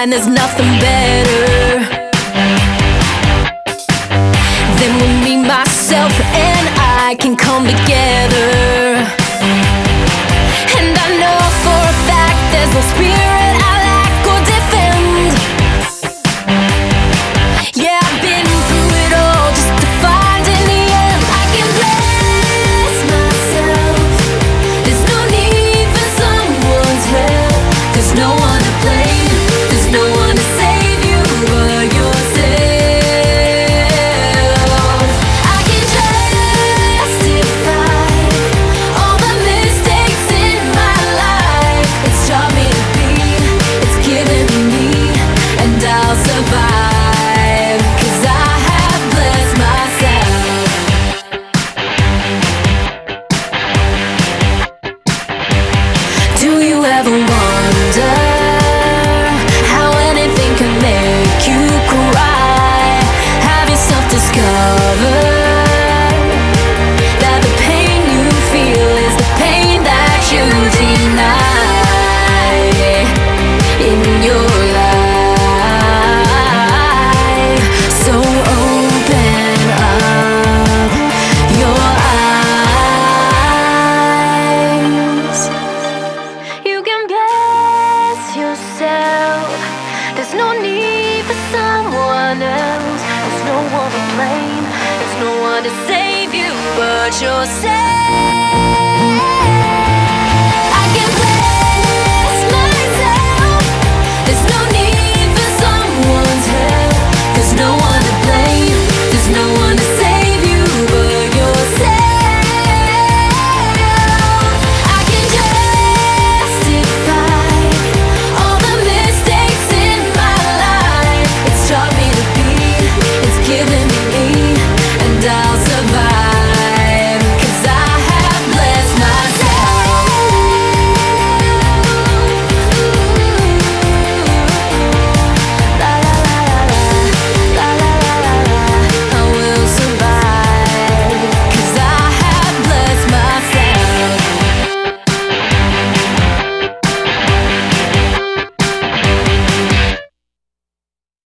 And there's nothing better than when me, myself, and I can come together. And I know for a fact there's no spirit I lack or defend. Yeah, I've been through it all just to find in the end I can bless myself. There's no need for someone's help. There's no one to blame. There's no one to save you but yourself. I can justify all the mistakes in my life. It's taught me to be, it's given me, and I'll survive, 'cause I have blessed myself. Do you ever wonder how anything can make you cry? Have you self-discovered that the pain you feel is the pain that you deny in your life? So open up your eyes. You can bless yourself. There's no need for someone else. There's no one to blame. There's no one to save you but yourself.